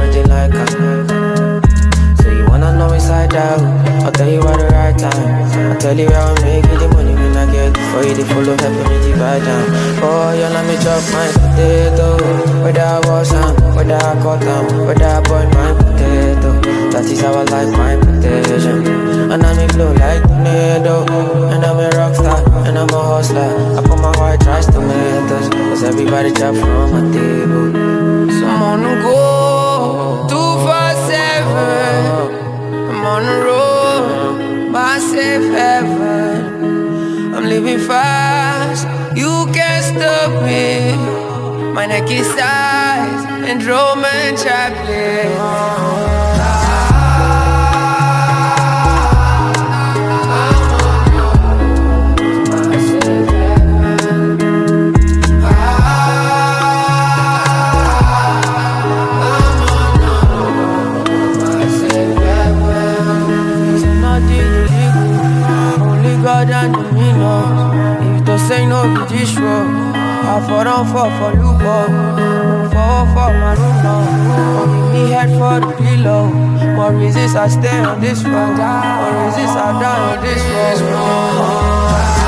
imagine like so you wanna know inside out? I'll tell you at the right time. I'll tell you how I'm making the money when I get it. For you to follow, helping me divide down. Oh, you let me chop my potato. Whether I was on, whether I cut them, whether I boil my potato. That is how I like my potato. And I'm in flow like tornado. And I'm a rock star, and I'm a hustler. I put my white rice tomatoes, cause everybody chop from my table. So I'm on the go, 247. I'm on the road, my safe heaven. I'm living fast, you can't stop me. My neck is size and Roman Chaplin. God and me knows. If to say no be this road, I fall for you, boy. Fall for my room now. Give me head for the pillow. More reasons I stay on this road. More reasons I die on this road.